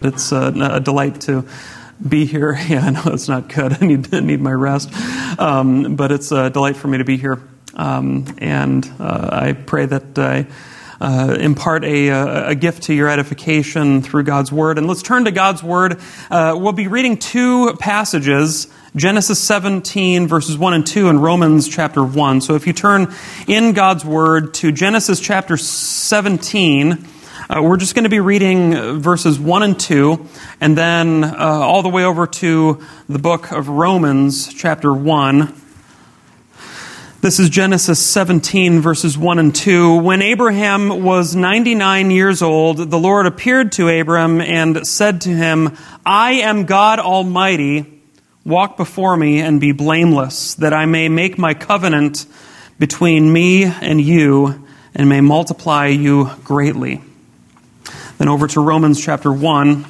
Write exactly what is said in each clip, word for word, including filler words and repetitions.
It's a, a delight to be here. Yeah, I know it's not good. I need I need my rest. Um, but it's a delight for me to be here. Um, and uh, I pray that I uh, impart a, a gift to your edification through God's Word. And let's turn to God's Word. Uh, we'll be reading two passages, Genesis seventeen, verses one and two, and Romans chapter one. So if you turn in God's Word to Genesis chapter seventeen, Uh, we're just going to be reading verses one and two, and then uh, all the way over to the book of Romans, chapter one. This is Genesis seventeen, verses one and two. When Abraham was ninety-nine years old, the Lord appeared to Abram and said to him, I am God Almighty. Walk before me and be blameless, that I may make my covenant between me and you, and may multiply you greatly. Then over to Romans chapter one.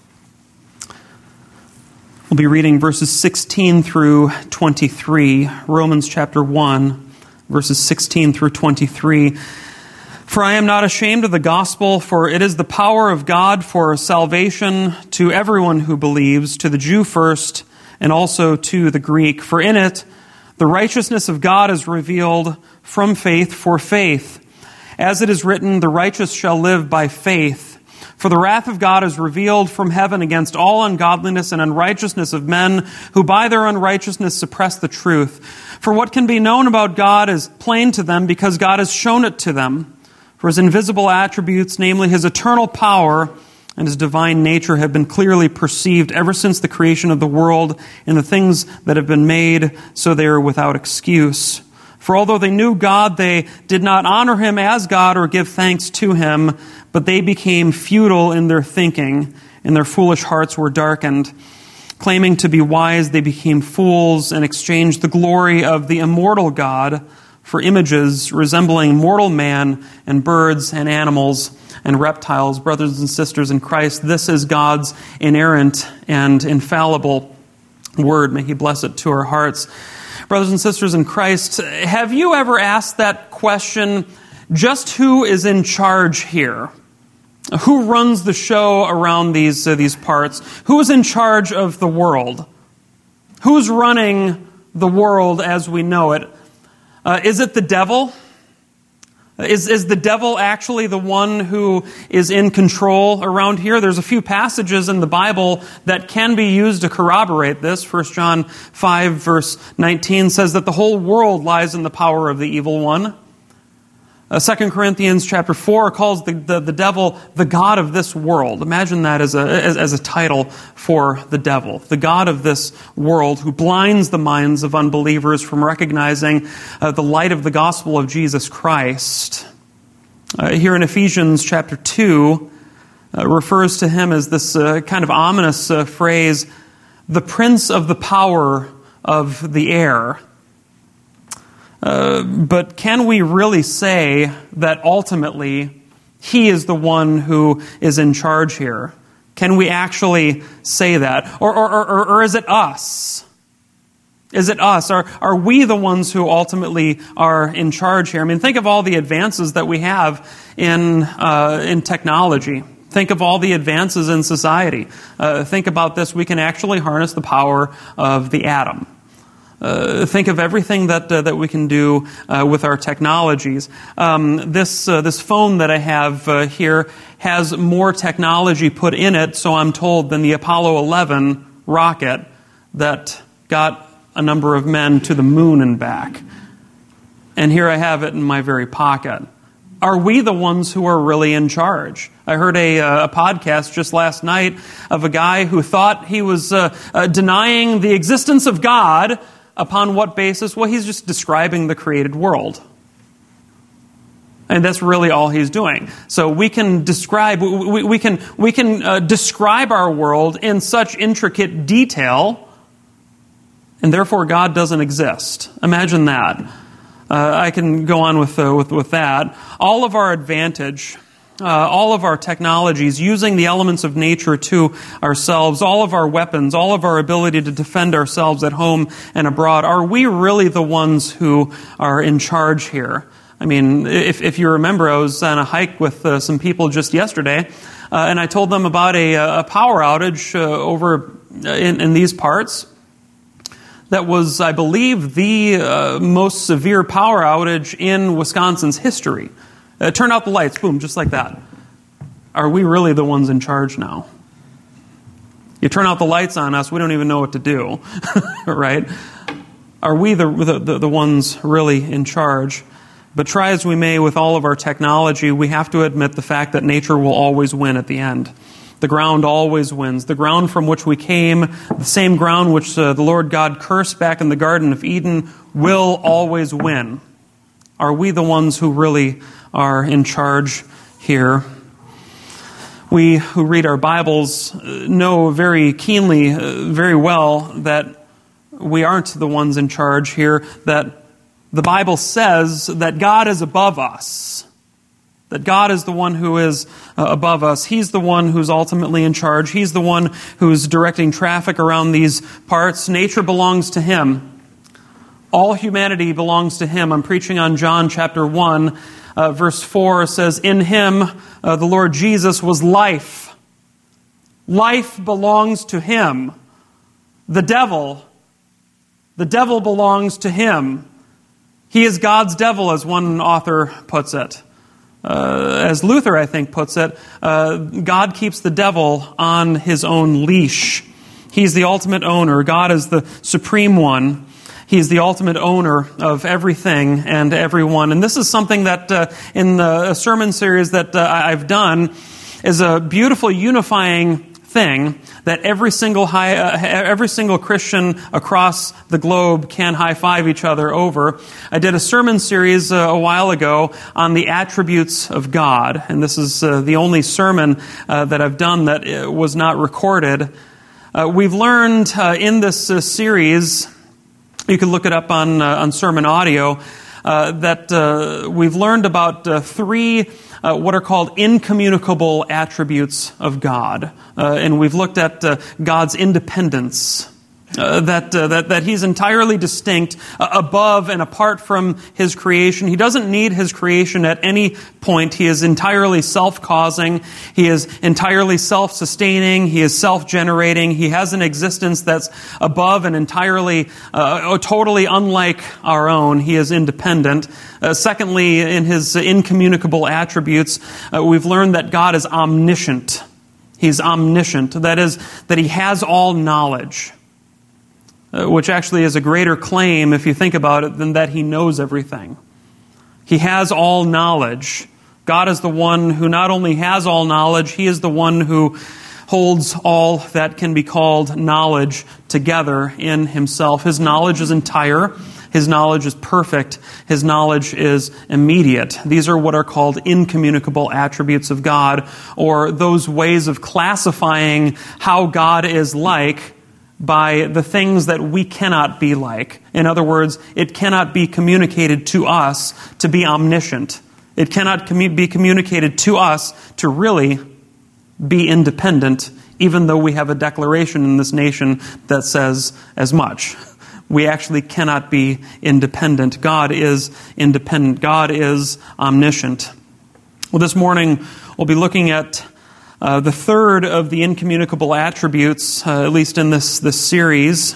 We'll be reading verses sixteen through twenty-three. Romans chapter one, verses sixteen through twenty-three. For I am not ashamed of the gospel, for it is the power of God for salvation to everyone who believes, to the Jew first, and also to the Greek. For in it the righteousness of God is revealed from faith for faith. As it is written, the righteous shall live by faith. For the wrath of God is revealed from heaven against all ungodliness and unrighteousness of men who by their unrighteousness suppress the truth. For what can be known about God is plain to them because God has shown it to them. For his invisible attributes, namely his eternal power and his divine nature, have been clearly perceived ever since the creation of the world in the things that have been made, so they are without excuse. For although they knew God, they did not honor him as God or give thanks to him, but they became futile in their thinking, and their foolish hearts were darkened. Claiming to be wise, they became fools and exchanged the glory of the immortal God for images resembling mortal man and birds and animals and reptiles. Brothers and sisters in Christ, this is God's inerrant and infallible word. May he bless it to our hearts. Brothers and sisters in Christ, have you ever asked that question, just who is in charge here? Who runs the show around these, uh, these parts? Who is in charge of the world? Who's running the world as we know it? Uh, is it the devil? Is, is the devil actually the one who is in control around here? There's a few passages in the Bible that can be used to corroborate this. First John five, verse nineteen says that the whole world lies in the power of the evil one. Uh, Second Corinthians chapter four calls the, the, the devil the god of this world. Imagine that as a, as, as a title for the devil. The god of this world who blinds the minds of unbelievers from recognizing uh, the light of the gospel of Jesus Christ. Uh, here in Ephesians chapter two, uh, refers to him as this uh, kind of ominous uh, phrase, the prince of the power of the air. Uh, but can we really say that ultimately he is the one who is in charge here? Can we actually say that? Or, or, or, or is it us? Is it us? Are, are we the ones who ultimately are in charge here? I mean, think of all the advances that we have in, uh, in technology. Think of all the advances in society. Uh, think about this. We can actually harness the power of the atom. Uh, think of everything that uh, that we can do uh, with our technologies. Um, this uh, this phone that I have uh, here has more technology put in it, so I'm told, than the Apollo eleven rocket that got a number of men to the moon and back. And here I have it in my very pocket. Are we the ones who are really in charge? I heard a, uh, a podcast just last night of a guy who thought he was uh, uh, denying the existence of God. Upon what basis? Well, he's just describing the created world. And that's really all he's doing. So we can describe we, we can we can uh, describe our world in such intricate detail, and therefore God doesn't exist. Imagine that. Uh, I can go on with uh, with with that. All of our advantage. Uh, all of our technologies, using the elements of nature to ourselves, all of our weapons, all of our ability to defend ourselves at home and abroad, are we really the ones who are in charge here? I mean, if, if you remember, I was on a hike with uh, some people just yesterday, uh, and I told them about a, a power outage uh, over in, in these parts that was, I believe, the uh, most severe power outage in Wisconsin's history. Uh, turn out the lights, boom, just like that. Are we really the ones in charge now? You turn out the lights on us, we don't even know what to do, right? Are we the, the, the ones really in charge? But try as we may with all of our technology, we have to admit the fact that nature will always win at the end. The ground always wins. The ground from which we came, the same ground which uh, the Lord God cursed back in the Garden of Eden, will always win. Are we the ones who really are in charge here? We who read our Bibles know very keenly, uh, very well, that we aren't the ones in charge here, that the Bible says that God is above us. That God is the one who is uh, above us. He's the one who's ultimately in charge. He's the one who's directing traffic around these parts. Nature belongs to Him. All humanity belongs to Him. I'm preaching on John chapter one, uh, verse four says, "In Him, uh, the Lord Jesus, was life. Life belongs to Him. The devil, the devil belongs to Him. He is God's devil," as one author puts it. Uh, as Luther, I think, puts it, uh, God keeps the devil on his own leash. He's the ultimate owner. God is the supreme one. He's the ultimate owner of everything and everyone. And this is something that uh, in the sermon series that uh, I've done is a beautiful unifying thing that every single high, uh, every single Christian across the globe can high-five each other over. I did a sermon series uh, a while ago on the attributes of God, and this is uh, the only sermon uh, that I've done that uh, was not recorded. Uh, we've learned uh, in this uh, series, you can look it up on uh, on Sermon Audio, uh, that uh, we've learned about uh, three Uh, what are called incommunicable attributes of God. Uh, and we've looked at uh, God's independence, uh, that, uh, that that He's entirely distinct, uh, above and apart from His creation. He doesn't need His creation at any point. He is entirely self-causing. He is entirely self-sustaining. He is self-generating. He has an existence that's above and entirely, uh, totally unlike our own. He is independent. Uh, secondly, in His incommunicable attributes, uh, we've learned that God is omniscient. He's omniscient. That is, that He has all knowledge, uh, which actually is a greater claim, if you think about it, than that He knows everything. He has all knowledge. God is the one who not only has all knowledge, He is the one who holds all that can be called knowledge together in Himself. His knowledge is entire. His knowledge is perfect. His knowledge is immediate. These are what are called incommunicable attributes of God, or those ways of classifying how God is like by the things that we cannot be like. In other words, it cannot be communicated to us to be omniscient. It cannot commu- be communicated to us to really be independent, even though we have a declaration in this nation that says as much. We actually cannot be independent. God is independent. God is omniscient. Well, this morning we'll be looking at uh, the third of the incommunicable attributes, uh, at least in this, this series,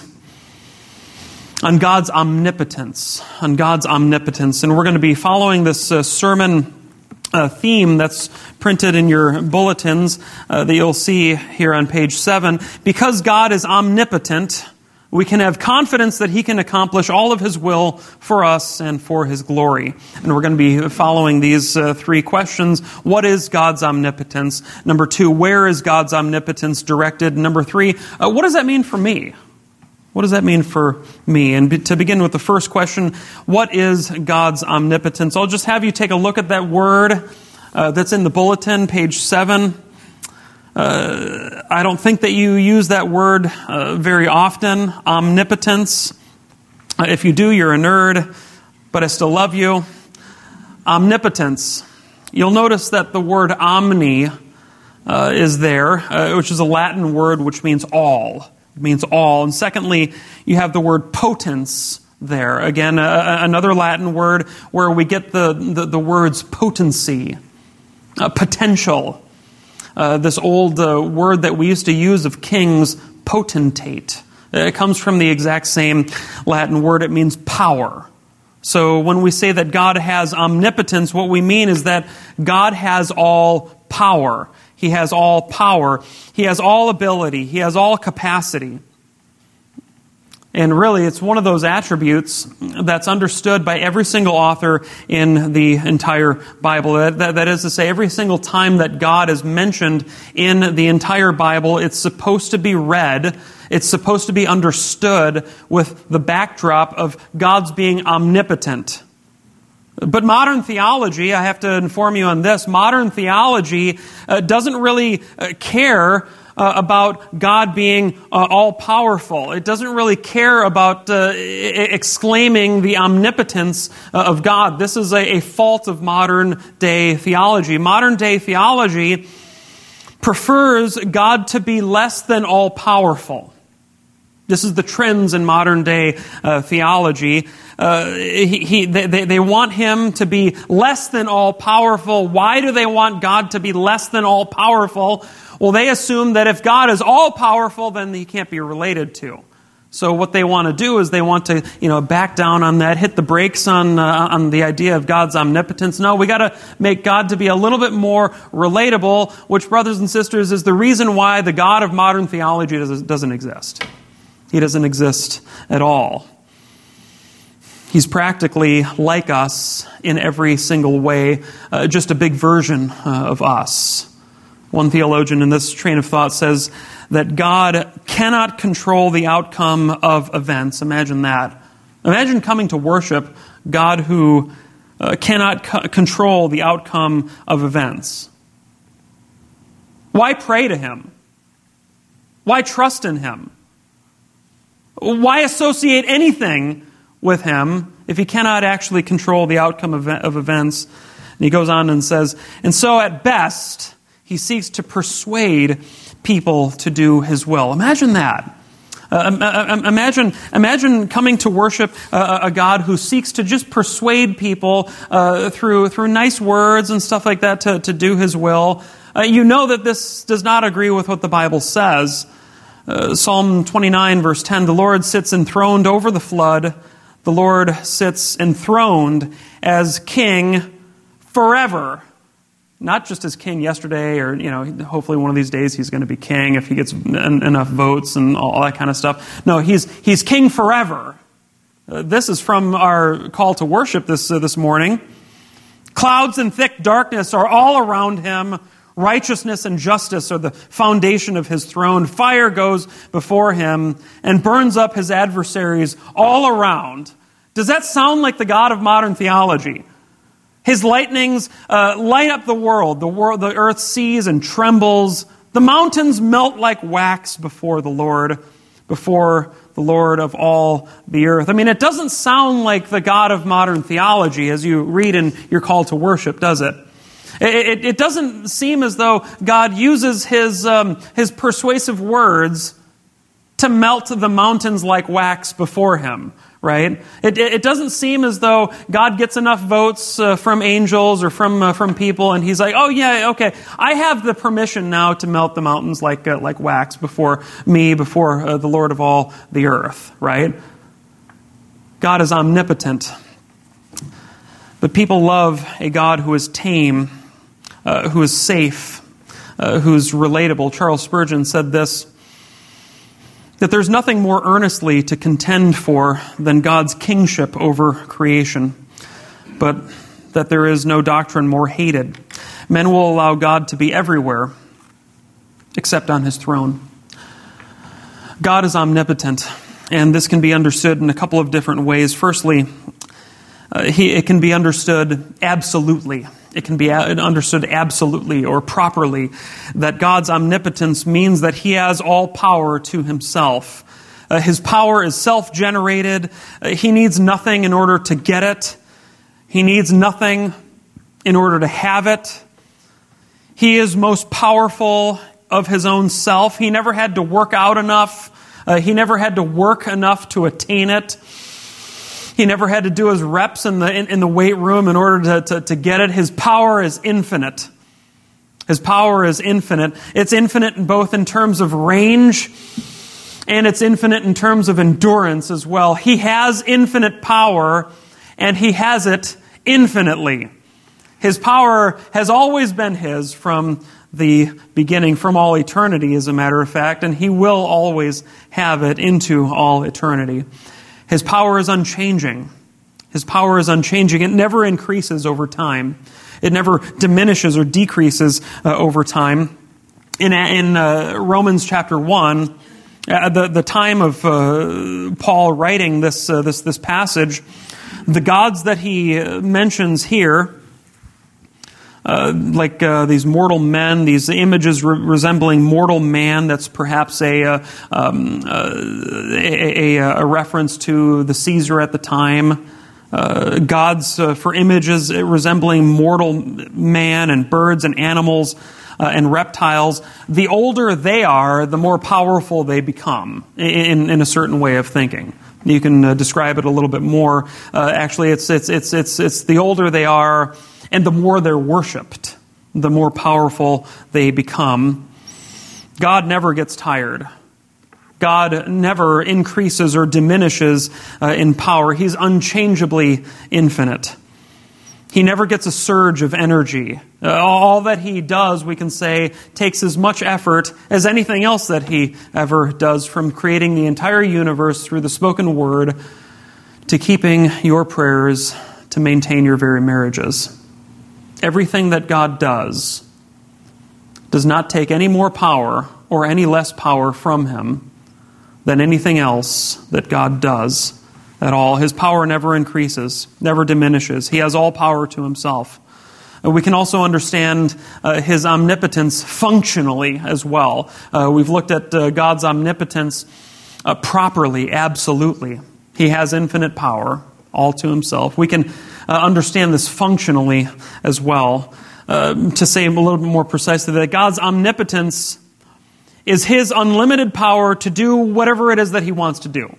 on God's omnipotence. On God's omnipotence. And we're going to be following this uh, sermon uh, theme that's printed in your bulletins uh, that you'll see here on page seven. Because God is omnipotent, we can have confidence that He can accomplish all of His will for us and for His glory. And we're going to be following these uh, three questions. What is God's omnipotence? Number two, where is God's omnipotence directed? Number three, uh, what does that mean for me? What does that mean for me? And be, to begin with the first question, what is God's omnipotence? I'll just have you take a look at that word uh, that's in the bulletin, page seven. Uh, I don't think that you use that word uh, very often, omnipotence. Uh, if you do, you're a nerd, but I still love you. Omnipotence. You'll notice that the word omni uh, is there, uh, which is a Latin word which means all. It means all. And secondly, you have the word potens there. Again, uh, another Latin word where we get the, the, the words potency, uh, potential. Uh, this old uh, word that we used to use of kings, potentate. It comes from the exact same Latin word. It means power. So when we say that God has omnipotence, what we mean is that God has all power. He has all power. He has all ability. He has all capacity. And really, it's one of those attributes that's understood by every single author in the entire Bible. That, that, that is to say, every single time that God is mentioned in the entire Bible, it's supposed to be read, it's supposed to be understood with the backdrop of God's being omnipotent. But modern theology, I have to inform you on this, modern theology uh, doesn't really uh, care Uh, about God being uh, all-powerful. It doesn't really care about uh, exclaiming the omnipotence uh, of God. This is a, a fault of modern-day theology. Modern-day theology prefers God to be less than all-powerful. This is the trends in modern-day uh, theology. Uh, he, he, they, they want Him to be less than all-powerful. Why do they want God to be less than all-powerful? Well, they assume that if God is all-powerful, then He can't be related to. So what they want to do is they want to, you know, back down on that, hit the brakes on uh, on the idea of God's omnipotence. No, we got to make God to be a little bit more relatable, which, brothers and sisters, is the reason why the God of modern theology doesn't, doesn't exist. He doesn't exist at all. He's practically like us in every single way, uh, just a big version uh, of us. One theologian in this train of thought says that God cannot control the outcome of events. Imagine that. Imagine coming to worship God who uh, cannot co- control the outcome of events. Why pray to Him? Why trust in Him? Why associate anything with Him if He cannot actually control the outcome of, of events? And he goes on and says, and so at best, He seeks to persuade people to do His will. Imagine that. Uh, imagine, imagine coming to worship a, a God who seeks to just persuade people uh, through through nice words and stuff like that to, to do His will. Uh, you know that this does not agree with what the Bible says. Uh, Psalm twenty-nine, verse ten, the Lord sits enthroned over the flood. The Lord sits enthroned as King forever. Not just as king yesterday, or, you know, hopefully one of these days he's going to be king if he gets en- enough votes and all that kind of stuff. No, he's he's king forever. Uh, this is from our call to worship this uh, this morning. Clouds and thick darkness are all around Him. Righteousness and justice are the foundation of His throne. Fire goes before Him and burns up His adversaries all around. Does that sound like the God of modern theology? His lightnings uh, light up the world. The world, the earth sees and trembles. The mountains melt like wax before the Lord, before the Lord of all the earth. I mean, it doesn't sound like the God of modern theology as you read in your call to worship, does it? It, it, it doesn't seem as though God uses His um, His persuasive words to melt the mountains like wax before Him. Right? It, it doesn't seem as though God gets enough votes uh, from angels or from uh, from people, and He's like, oh yeah, okay, I have the permission now to melt the mountains like uh, like wax before me, before uh, the Lord of all the earth. Right? God is omnipotent, but people love a God who is tame, uh, who is safe, uh, who is relatable. Charles Spurgeon said this, that there's nothing more earnestly to contend for than God's kingship over creation, but that there is no doctrine more hated. Men will allow God to be everywhere, except on His throne. God is omnipotent, and this can be understood in a couple of different ways. Firstly, uh, he, it can be understood absolutely. It can be understood absolutely or properly that God's omnipotence means that He has all power to Himself. Uh, his power is self-generated. Uh, he needs nothing in order to get it. He needs nothing in order to have it. He is most powerful of His own self. He never had to work out enough. Uh, he never had to work enough to attain it. He never had to do his reps in the in, in the weight room in order to, to, to get it. His power is infinite. His power is infinite. It's infinite both in terms of range and it's infinite in terms of endurance as well. He has infinite power and He has it infinitely. His power has always been His from the beginning, from all eternity, as a matter of fact, and He will always have it into all eternity. His power is unchanging. His power is unchanging. It never increases over time. It never diminishes or decreases uh, over time. In, in uh, Romans chapter one, at the, the time of uh, Paul writing this, uh, this, this passage, the gods that he mentions here, uh, like uh, these mortal men, these images re- resembling mortal man, that's perhaps a, uh, um, uh, a, a, a reference to the Caesar at the time. Uh, gods uh, for images resembling mortal man and birds and animals uh, and reptiles. The older they are, the more powerful they become in, in a certain way of thinking. You can uh, describe it a little bit more. Uh, actually, it's it's it's it's it's the older they are, and the more they're worshipped, the more powerful they become. God never gets tired. God never increases or diminishes uh, in power. He's unchangeably infinite. He never gets a surge of energy. Uh, all that He does, we can say, takes as much effort as anything else that He ever does, from creating the entire universe through the spoken word to keeping your prayers to maintain your very marriages. Everything that God does does not take any more power or any less power from Him than anything else that God does at all. His power never increases, never diminishes. He has all power to Himself. We can also understand uh, His omnipotence functionally as well. Uh, we've looked at uh, God's omnipotence uh, properly, absolutely. He has infinite power, all to Himself. We can uh, understand this functionally as well. Uh, to say a little bit more precisely, that God's omnipotence is His unlimited power to do whatever it is that He wants to do.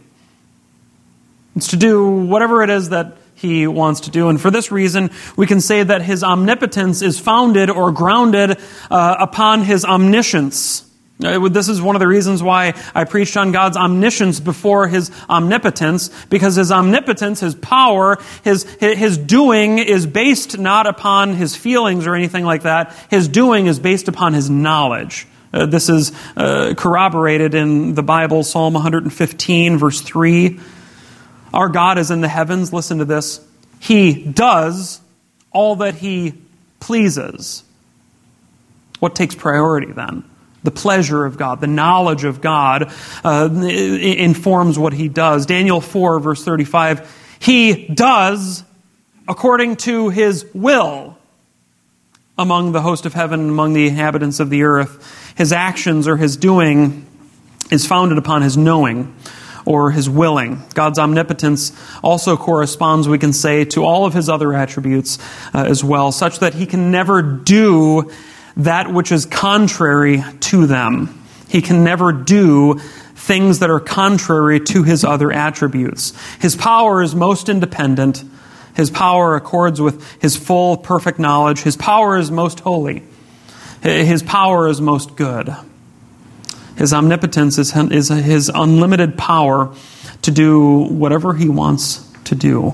It's to do whatever it is that He wants to do. And for this reason, we can say that His omnipotence is founded or grounded uh, upon His omniscience. Uh, this is one of the reasons why I preached on God's omniscience before His omnipotence, because His omnipotence, His power, His, His doing is based not upon His feelings or anything like that. His doing is based upon His knowledge. Uh, this is uh, corroborated in the Bible, Psalm one fifteen, verse three. Our God is in the heavens. Listen to this. He does all that He pleases. What takes priority then? The pleasure of God, the knowledge of God uh, informs what He does. Daniel four, verse thirty-five. He does according to His will among the host of heaven, among the inhabitants of the earth. His actions or His doing is founded upon His knowing or His willing. God's omnipotence also corresponds, we can say, to all of His other attributes uh, as well, such that He can never do that which is contrary to them. He can never do things that are contrary to His other attributes. His power is most independent. His power accords with His full, perfect knowledge. His power is most holy. His power is most good. His omnipotence is, is His unlimited power to do whatever He wants to do.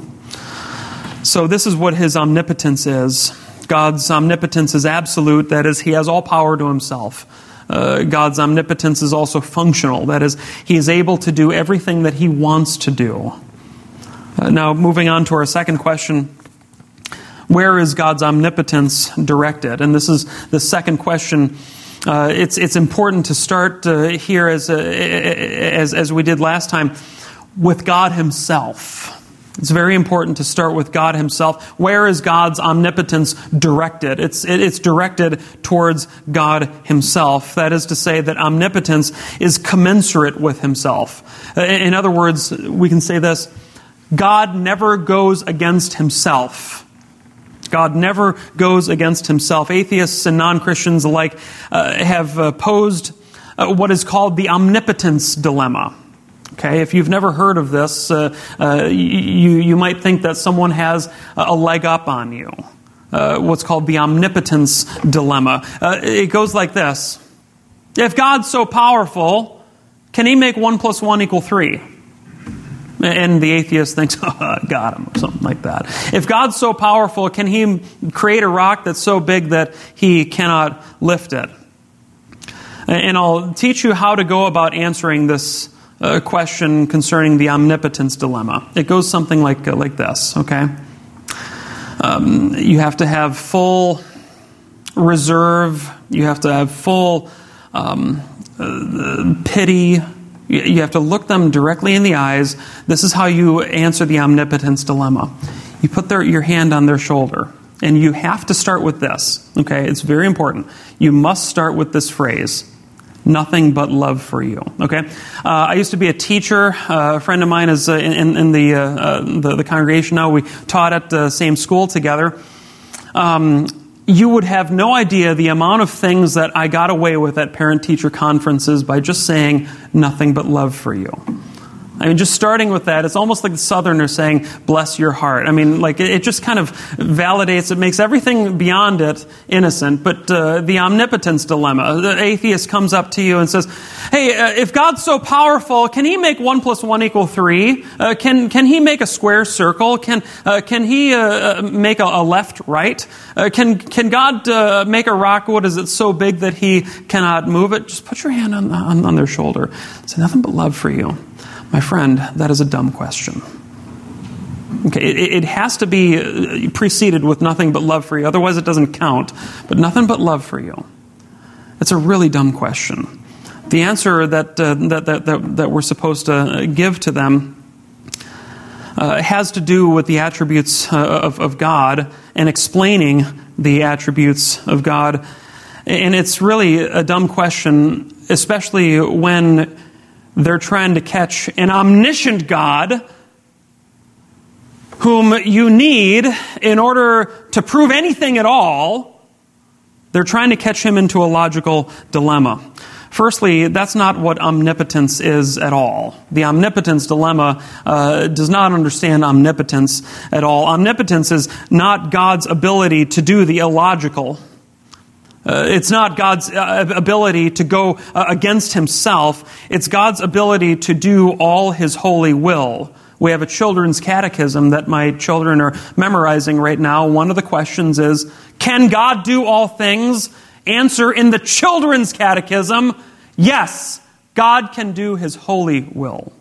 So this is what His omnipotence is. God's omnipotence is absolute. That is, He has all power to Himself. Uh, God's omnipotence is also functional. That is, He is able to do everything that He wants to do. Uh, now, moving on to our second question. Where is God's omnipotence directed? And this is the second question. Uh, it's it's important to start uh, here as, uh, as as we did last time with God Himself. It's very important to start with God Himself. Where is God's omnipotence directed? It's it, it's directed towards God Himself. That is to say that omnipotence is commensurate with Himself. In other words, we can say this: God never goes against Himself. God never goes against Himself. Atheists and non-Christians alike uh, have uh, posed uh, what is called the omnipotence dilemma. Okay, if you've never heard of this, uh, uh, you you might think that someone has a leg up on you. uh, what's called the omnipotence dilemma. Uh, it goes like this. If God's so powerful, can he make one plus one equal three? And the atheist thinks, oh, I got him, or something like that. If God's so powerful, can he create a rock that's so big that he cannot lift it? And I'll teach you how to go about answering this uh, question concerning the omnipotence dilemma. It goes something like, uh, like this, okay? Um, you have to have full reserve. You have to have full um, uh, pity. You have to look them directly in the eyes. This is how you answer the omnipotence dilemma. You put their, your hand on their shoulder, and you have to start with this. Okay, it's very important. You must start with this phrase, nothing but love for you. Okay, uh, I used to be a teacher. Uh, a friend of mine is uh, in, in the, uh, uh, the the congregation now. We taught at the same school together. Um, You would have no idea the amount of things that I got away with at parent-teacher conferences by just saying nothing but love for you. I mean, just starting with that, it's almost like the Southerners saying, bless your heart. I mean, like, it just kind of validates, it makes everything beyond it innocent. But uh, the omnipotence dilemma, the atheist comes up to you and says, hey, uh, if God's so powerful, can he make one plus one equal three? Uh, can can he make a square circle? Can uh, can he uh, make a, a left right? Uh, can can God uh, make a rock? What is it so big that he cannot move it? Just put your hand on, on, on their shoulder. Say nothing but love for you. My friend, that is a dumb question. Okay, it, it has to be preceded with nothing but love for you. Otherwise, it doesn't count. But nothing but love for you. It's a really dumb question. The answer that uh, that, that that that we're supposed to give to them uh, has to do with the attributes uh, of of God and explaining the attributes of God. And it's really a dumb question, especially when they're trying to catch an omniscient God whom you need in order to prove anything at all. They're trying to catch him into a logical dilemma. Firstly, that's not what omnipotence is at all. The omnipotence dilemma uh, does not understand omnipotence at all. Omnipotence is not God's ability to do the illogical. Uh, it's not God's uh, ability to go uh, against himself. It's God's ability to do all his holy will. We have a children's catechism that my children are memorizing right now. One of the questions is, can God do all things? Answer in the children's catechism, yes, God can do his holy will.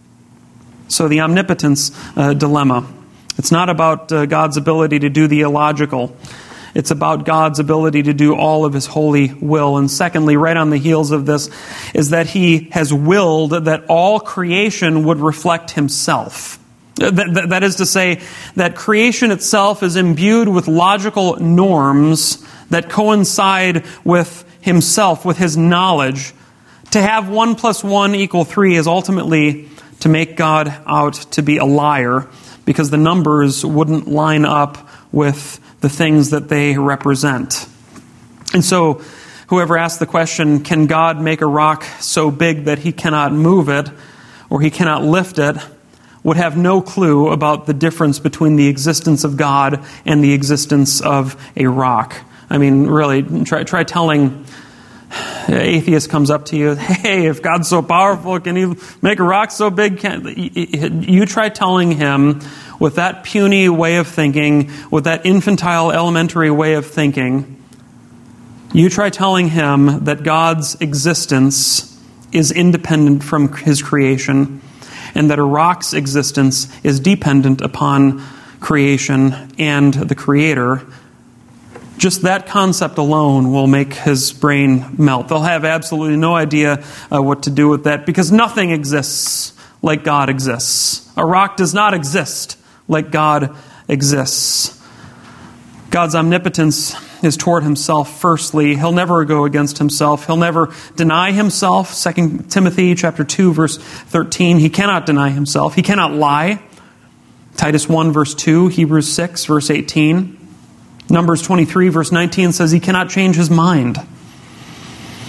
So the omnipotence uh, dilemma. It's not about uh, God's ability to do the illogical. It's about God's ability to do all of his holy will. And secondly, right on the heels of this, is that he has willed that all creation would reflect himself. That, that, that is to say, that creation itself is imbued with logical norms that coincide with himself, with his knowledge. To have one plus one equal three is ultimately to make God out to be a liar, because the numbers wouldn't line up with the things that they represent. And so, whoever asked the question, can God make a rock so big that he cannot move it, or he cannot lift it, would have no clue about the difference between the existence of God and the existence of a rock. I mean, really, try, try telling, an atheist comes up to you, hey, if God's so powerful, can he make a rock so big? Can, you try telling him with that puny way of thinking, with that infantile, elementary way of thinking, you try telling him that God's existence is independent from his creation, and that a rock's existence is dependent upon creation and the Creator. Just that concept alone will make his brain melt. They'll have absolutely no idea uh, what to do with that, because nothing exists like God exists. A rock does not exist like God exists. God's omnipotence is toward himself firstly. He'll never go against himself. He'll never deny himself. Second Timothy chapter two, verse thirteen. He cannot deny himself. He cannot lie. Titus one, verse two. Hebrews six, verse eighteen. Numbers twenty-three, verse nineteen says he cannot change his mind.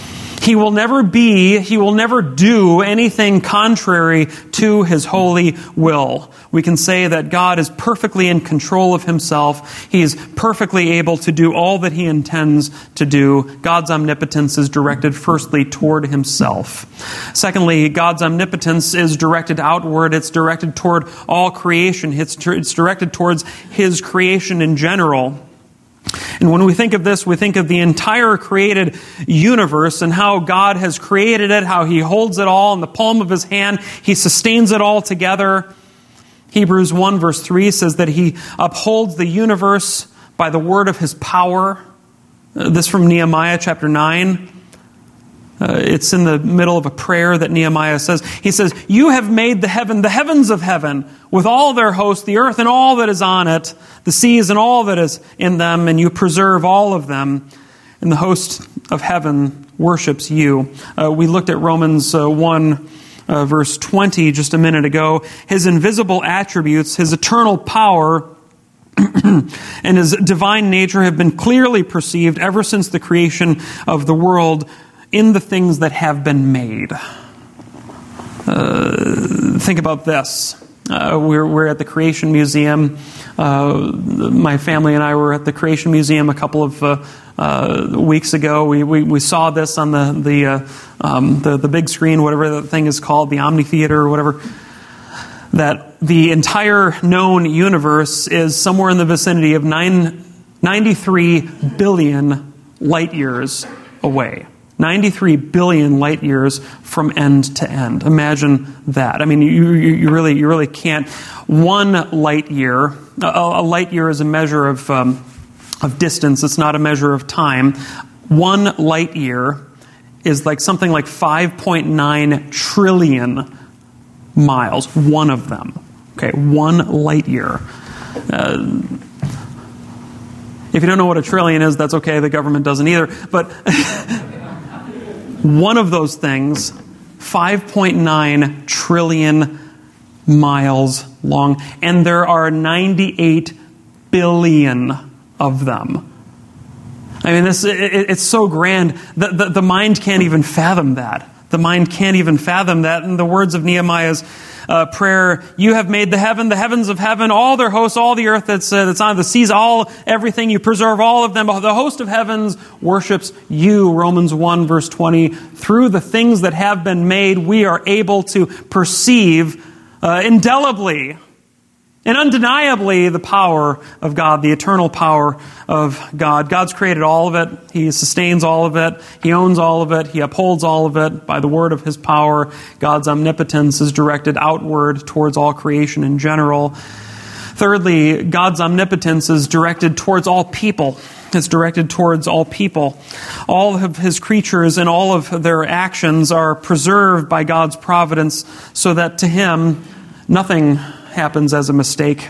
He will never be, he will never do anything contrary to his holy will. We can say that God is perfectly in control of himself. He is perfectly able to do all that he intends to do. God's omnipotence is directed firstly toward himself. Secondly, God's omnipotence is directed outward. It's directed toward all creation. It's, it's directed towards his creation in general. And when we think of this, we think of the entire created universe and how God has created it, how he holds it all in the palm of his hand. He sustains it all together. Hebrews one verse three says that he upholds the universe by the word of his power. Uh, this from Nehemiah chapter nine. Uh, it's in the middle of a prayer that Nehemiah says. He says, "You have made the heaven, the heavens of heaven, with all their hosts, the earth and all that is on it, the seas and all that is in them, and you preserve all of them. And the host of heaven worships you." Uh, we looked at Romans uh, one, uh, verse twenty just a minute ago. His invisible attributes, his eternal power, and his divine nature have been clearly perceived ever since the creation of the world in the things that have been made. Uh, think about this. Uh, we're, we're at the Creation Museum. Uh, my family and I were at the Creation Museum a couple of uh, uh, weeks ago. We, we we saw this on the the, uh, um, the the big screen, whatever the thing is called, the Omni Theater or whatever. That the entire known universe is somewhere in the vicinity of nine, ninety-three billion light years away. ninety-three billion light years from end to end. Imagine that. I mean, you, you, you really you really can't. One light year, a, a light year is a measure of um, of distance. It's not a measure of time. One light year is like something like five point nine trillion miles. One of them. Okay, one light year. Uh, if you don't know what a trillion is, that's okay. The government doesn't either. But one of those things, five point nine trillion miles long, and there are ninety-eight billion of them. I mean, this it, it's so grand that the, the mind can't even fathom that. The mind can't even fathom that. In the words of Nehemiah's uh, prayer, "You have made the heaven, the heavens of heaven, all their hosts, all the earth that's uh, that's on the seas, all everything. You preserve all of them. The host of heavens worships you." Romans one verse twenty. Through the things that have been made, we are able to perceive uh, indelibly and undeniably the power of God, the eternal power of God. God's created all of it. He sustains all of it. He owns all of it. He upholds all of it by the word of his power. God's omnipotence is directed outward towards all creation in general. Thirdly, God's omnipotence is directed towards all people. It's directed towards all people. All of his creatures and all of their actions are preserved by God's providence so that to him nothing happens as a mistake.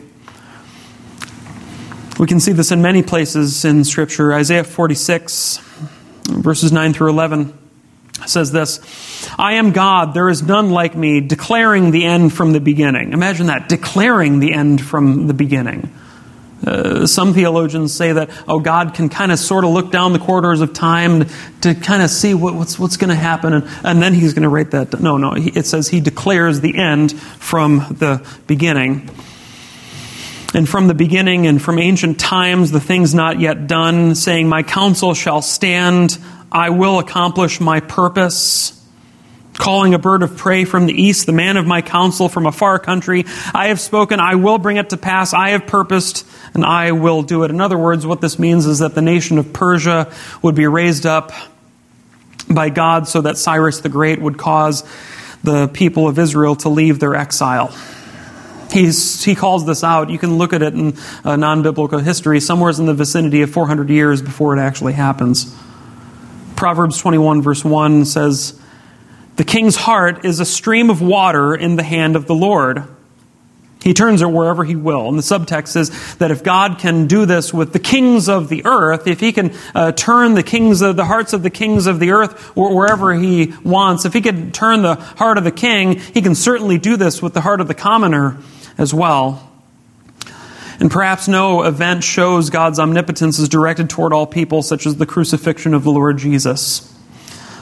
We can see this in many places in Scripture. Isaiah forty-six, verses nine through eleven, says this: "I am God, there is none like me, declaring the end from the beginning." Imagine that, declaring the end from the beginning. Uh, some theologians say that, oh, God can kind of sort of look down the corridors of time to kind of see what, what's what's going to happen, and, and then he's going to write that. No, no, he, it says he declares the end from the beginning. "And from the beginning and from ancient times, the things not yet done, saying, my counsel shall stand, I will accomplish my purpose. Calling a bird of prey from the east, the man of my counsel from a far country. I have spoken, I will bring it to pass. I have purposed, and I will do it." In other words, what this means is that the nation of Persia would be raised up by God so that Cyrus the Great would cause the people of Israel to leave their exile. He's, he calls this out. You can look at it in uh, non-biblical history, somewhere in the vicinity of four hundred years before it actually happens. Proverbs twenty-one verse one says, "The king's heart is a stream of water in the hand of the Lord. He turns it wherever he will." And the subtext is that if God can do this with the kings of the earth, if he can uh, turn the kings of the hearts of the kings of the earth wherever he wants, if he can turn the heart of the king, he can certainly do this with the heart of the commoner as well. And perhaps no event shows God's omnipotence is directed toward all people, such as the crucifixion of the Lord Jesus.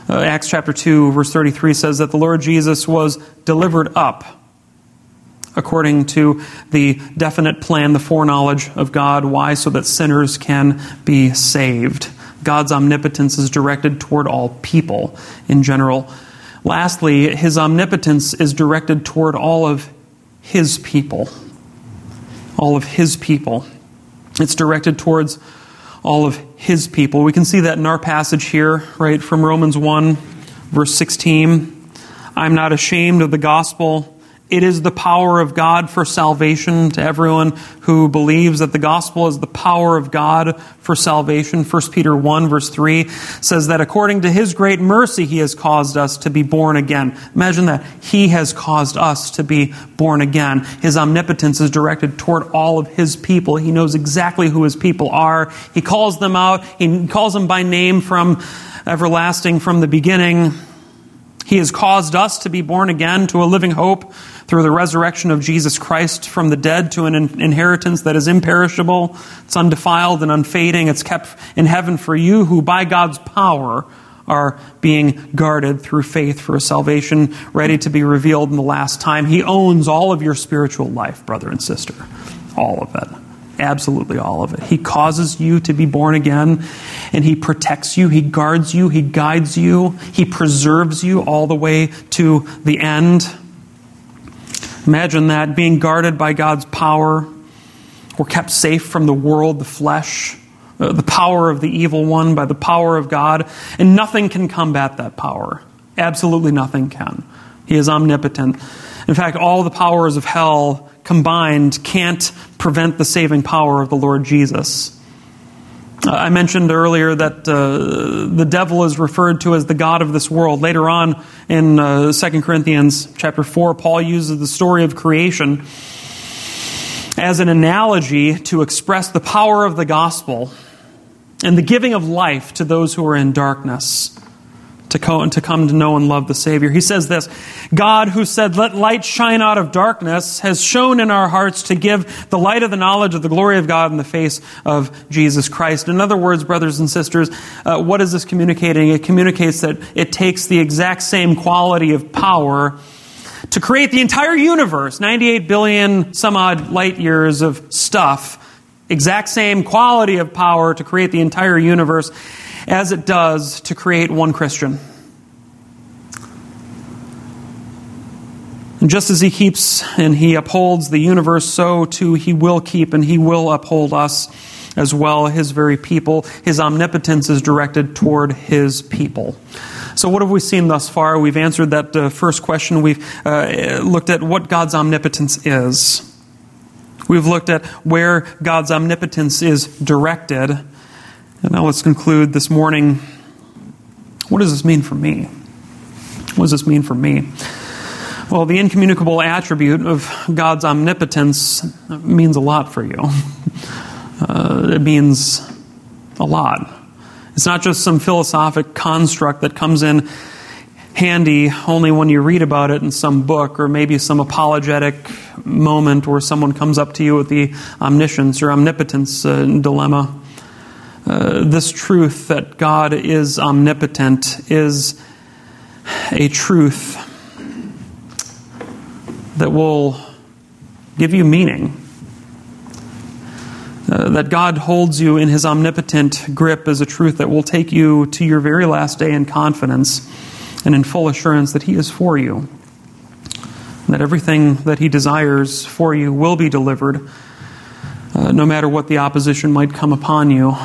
Uh, Acts chapter two, verse thirty-three says that the Lord Jesus was delivered up according to the definite plan, the foreknowledge of God. Why? So that sinners can be saved. God's omnipotence is directed toward all people in general. Lastly, his omnipotence is directed toward all of his people. All of his people. It's directed towards all of his people. We can see that in our passage here, right, from Romans one, verse sixteen. I'm not ashamed of the gospel. It is the power of God for salvation to everyone who believes. That the gospel is the power of God for salvation. First Peter one, verse three says that according to his great mercy, he has caused us to be born again. Imagine that. He has caused us to be born again. His omnipotence is directed toward all of his people. He knows exactly who his people are. He calls them out. He calls them by name from everlasting, from the beginning. He has caused us to be born again to a living hope through the resurrection of Jesus Christ from the dead, to an inheritance that is imperishable, it's undefiled and unfading. It's kept in heaven for you, who by God's power are being guarded through faith for a salvation ready to be revealed in the last time. He owns all of your spiritual life, brother and sister. All of it. Absolutely all of it. He causes you to be born again, and he protects you, he guards you, he guides you, he preserves you all the way to the end. Imagine that, being guarded by God's power. We're kept safe from the world, the flesh, uh, the power of the evil one, by the power of God, and nothing can combat that power. Absolutely nothing can. He is omnipotent. In fact, all the powers of hell combined can't prevent the saving power of the Lord Jesus. Uh, I mentioned earlier that uh, the devil is referred to as the god of this world. Later on in uh, Second Corinthians chapter four, Paul uses the story of creation as an analogy to express the power of the gospel and the giving of life to those who are in darkness, to come, to come to know and love the Savior. He says this, God, who said, let light shine out of darkness, has shone in our hearts to give the light of the knowledge of the glory of God in the face of Jesus Christ. In other words, brothers and sisters, uh, what is this communicating? It communicates that it takes the exact same quality of power to create the entire universe, ninety-eight billion some odd light years of stuff, exact same quality of power to create the entire universe as it does to create one Christian. And just as he keeps and he upholds the universe, so too he will keep and he will uphold us as well, his very people. His omnipotence is directed toward his people. So what have we seen thus far? We've answered that uh, first question. We've uh, looked at what God's omnipotence is. We've looked at where God's omnipotence is directed. And now let's conclude this morning. What does this mean for me? What does this mean for me? Well, the incommunicable attribute of God's omnipotence means a lot for you. Uh, it means a lot. It's not just some philosophic construct that comes in handy only when you read about it in some book, or maybe some apologetic moment where someone comes up to you with the omniscience or omnipotence uh, dilemma. Uh, this truth that God is omnipotent is a truth that will give you meaning. Uh, that God holds you in his omnipotent grip is a truth that will take you to your very last day in confidence and in full assurance that he is for you. That everything that he desires for you will be delivered, uh, no matter what the opposition might come upon you.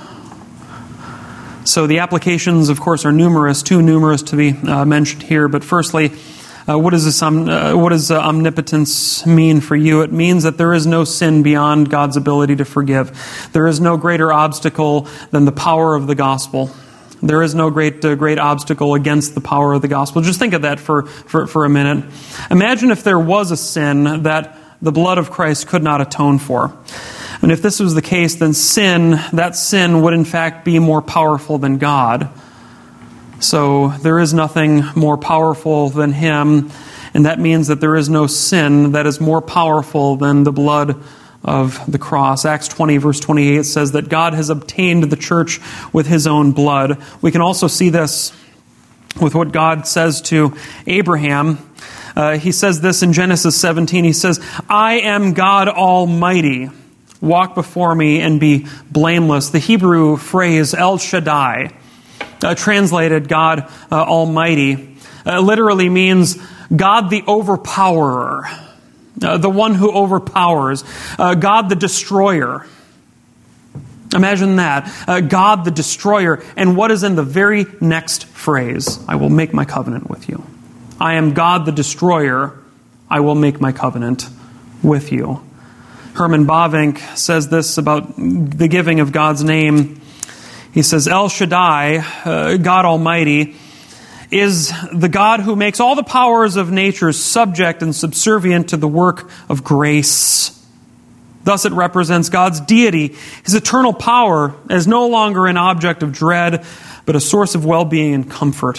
So the applications, of course, are numerous, too numerous to be uh, mentioned here. But firstly, uh, what does this um, uh, what does uh, omnipotence mean for you? It means that there is no sin beyond God's ability to forgive. There is no greater obstacle than the power of the gospel. There is no great uh, great obstacle against the power of the gospel. Just think of that for, for, for a minute. Imagine if there was a sin that the blood of Christ could not atone for. And if this was the case, then sin, that sin would in fact be more powerful than God. So there is nothing more powerful than him, and that means that there is no sin that is more powerful than the blood of the cross. Acts twenty, verse twenty-eight says that God has obtained the church with his own blood. We can also see this with what God says to Abraham. Uh, he says this in Genesis seventeen. He says, I am God Almighty. Walk before me and be blameless. The Hebrew phrase El Shaddai, uh, translated God uh, Almighty, uh, literally means God the overpowerer, uh, the one who overpowers, uh, God the destroyer. Imagine that. Uh, God the destroyer. And what is in the very next phrase? I will make my covenant with you. I am God the destroyer. I will make my covenant with you. Herman Bavinck says this about the giving of God's name. He says, El Shaddai, uh, God Almighty, is the God who makes all the powers of nature subject and subservient to the work of grace. Thus it represents God's deity, His eternal power, as no longer an object of dread, but a source of well-being and comfort.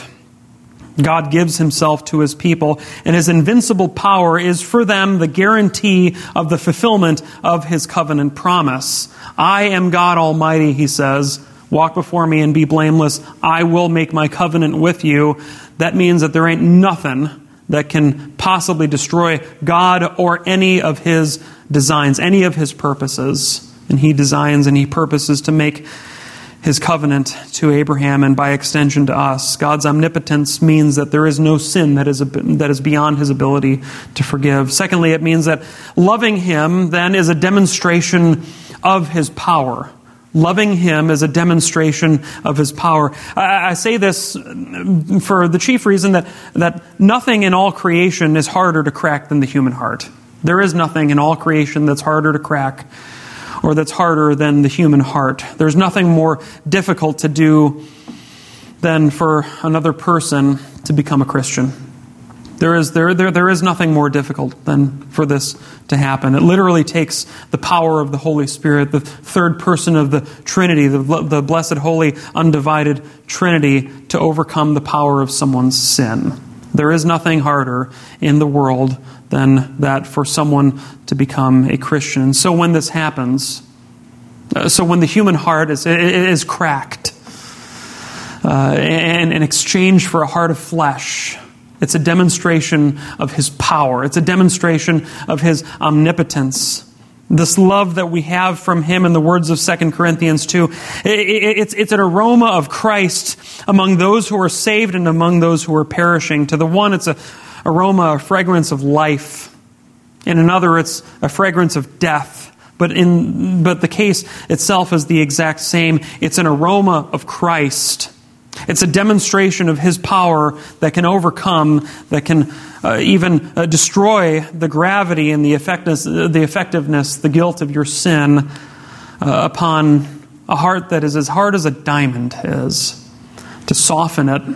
God gives Himself to His people, and His invincible power is for them the guarantee of the fulfillment of His covenant promise. I am God Almighty, He says. Walk before me and be blameless. I will make my covenant with you. That means that there ain't nothing that can possibly destroy God or any of His designs, any of His purposes. And He designs and He purposes to make His covenant to Abraham and by extension to us. God's omnipotence means that there is no sin that is that is beyond His ability to forgive. Secondly, it means that loving Him then is a demonstration of His power. Loving Him is a demonstration of His power. I, I say this for the chief reason that, that nothing in all creation is harder to crack than the human heart. There is nothing in all creation that's harder to crack or that's harder than the human heart. There's nothing more difficult to do than for another person to become a Christian. There is there, there there is nothing more difficult than for this to happen. It literally takes the power of the Holy Spirit, the third person of the Trinity, the, the blessed, holy, undivided Trinity, to overcome the power of someone's sin. There is nothing harder in the world than that for someone to become a Christian. So when this happens, uh, so when the human heart is is cracked uh, in, in exchange for a heart of flesh, it's a demonstration of His power. It's a demonstration of His omnipotence. This love that we have from Him, in the words of Second Corinthians two, it's, it's an aroma of Christ among those who are saved and among those who are perishing. To the one, it's an aroma, a fragrance of life. In another, it's a fragrance of death. But in but the case itself is the exact same. It's an aroma of Christ. It's a demonstration of His power that can overcome, that can uh, even uh, destroy the gravity and the effectiveness, the effectiveness, the guilt of your sin uh, upon a heart that is as hard as a diamond is, to soften it,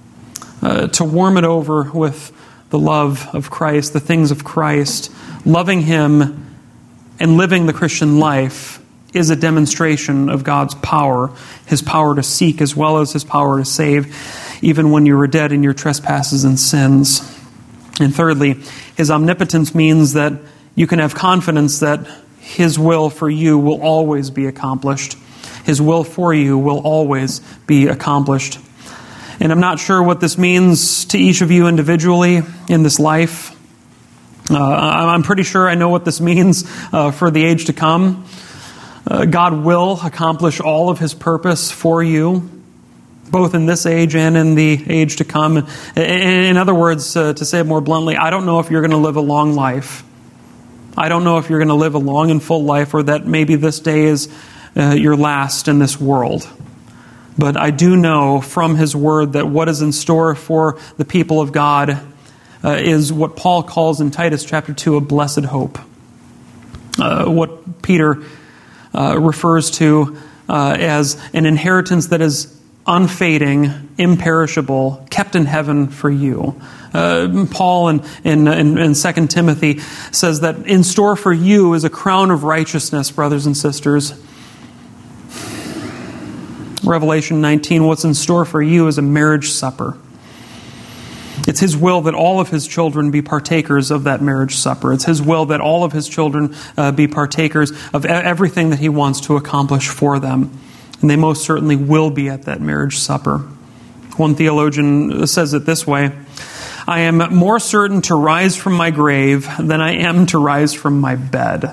uh, to warm it over with the love of Christ, the things of Christ. Loving Him and living the Christian life is a demonstration of God's power, His power to seek as well as His power to save, even when you were dead in your trespasses and sins. And thirdly, His omnipotence means that you can have confidence that His will for you will always be accomplished. His will for you will always be accomplished. And I'm not sure what this means to each of you individually in this life. Uh, I'm pretty sure I know what this means uh, for the age to come. Uh, God will accomplish all of His purpose for you, both in this age and in the age to come. In other words, uh, to say it more bluntly, I don't know if you're going to live a long life. I don't know if you're going to live a long and full life, or that maybe this day is uh, your last in this world. But I do know from His Word that what is in store for the people of God uh, is what Paul calls in Titus chapter two a blessed hope. Uh, what Peter Uh, refers to uh, as an inheritance that is unfading, imperishable, kept in heaven for you. Uh, Paul in, in, in, in Second Timothy says that in store for you is a crown of righteousness, brothers and sisters. Revelation nineteen, what's in store for you is a marriage supper. It's His will that all of His children be partakers of that marriage supper. It's His will that all of His children uh, be partakers of everything that He wants to accomplish for them. And they most certainly will be at that marriage supper. One theologian says it this way: I am more certain to rise from my grave than I am to rise from my bed.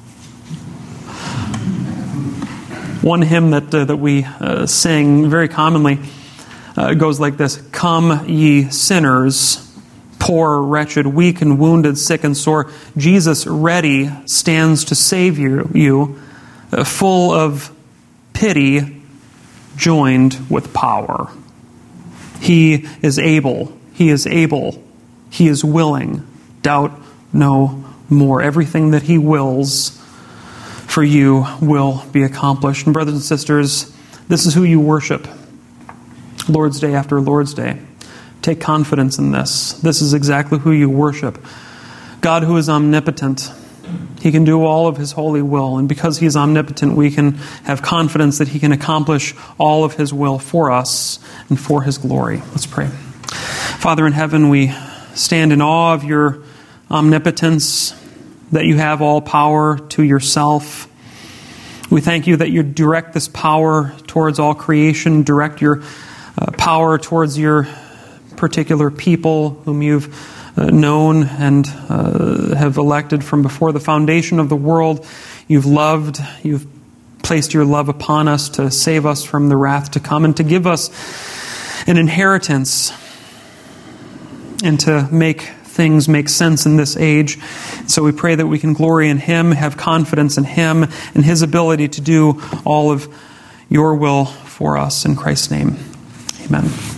One hymn that uh, that we uh, sing very commonly uh, goes like this: Come, ye sinners, poor, wretched, weak and wounded, sick and sore. Jesus ready stands to save you, you uh, full of pity, joined with power. He is able. He is able. He is willing. Doubt no more. Everything that He wills for you will be accomplished. And brothers and sisters, this is who you worship. Lord's Day after Lord's Day. Take confidence in this. This is exactly who you worship. God who is omnipotent. He can do all of His holy will. And because He is omnipotent, we can have confidence that He can accomplish all of His will for us and for His glory. Let's pray. Father in heaven, we stand in awe of Your omnipotence, that You have all power to Yourself. We thank You that You direct this power towards all creation, direct Your uh, power towards Your particular people whom You've uh, known and uh, have elected from before the foundation of the world. You've loved, You've placed Your love upon us to save us from the wrath to come and to give us an inheritance and to make things make sense in this age. So we pray that we can glory in Him, have confidence in Him and His ability to do all of Your will for us. In Christ's name, amen.